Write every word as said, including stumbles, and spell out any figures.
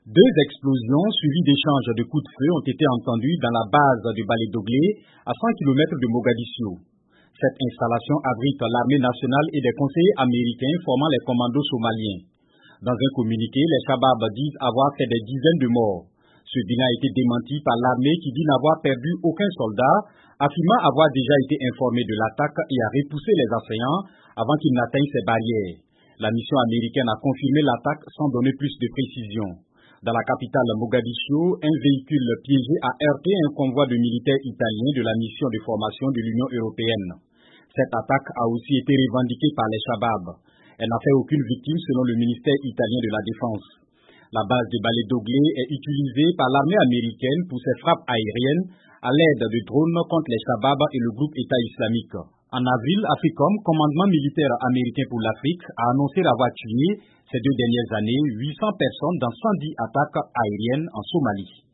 Deux explosions suivies d'échanges de coups de feu ont été entendues dans la base de Balé-Doglé, à cent kilomètres de Mogadiscio. Cette installation abrite l'armée nationale et des conseillers américains formant les commandos somaliens. Dans un communiqué, les Shabab disent avoir fait des dizaines de morts. Ce bilan a été démenti par l'armée qui dit n'avoir perdu aucun soldat, affirmant avoir déjà été informé de l'attaque et a repoussé les assaillants avant qu'ils n'atteignent ces barrières. La mission américaine a confirmé l'attaque sans donner plus de précision. Dans la capitale Mogadiscio, un véhicule piégé a heurté un convoi de militaires italiens de la mission de formation de l'Union européenne. Cette attaque a aussi été revendiquée par les Shabab. Elle n'a fait aucune victime selon le ministère italien de la Défense. La base de Balé-Doglé est utilisée par l'armée américaine pour ses frappes aériennes à l'aide de drones contre les Shabab et le groupe État islamique. En avril, AFRICOM, commandement militaire américain pour l'Afrique, a annoncé avoir tué ces deux dernières années huit cents personnes dans cent dix attaques aériennes en Somalie.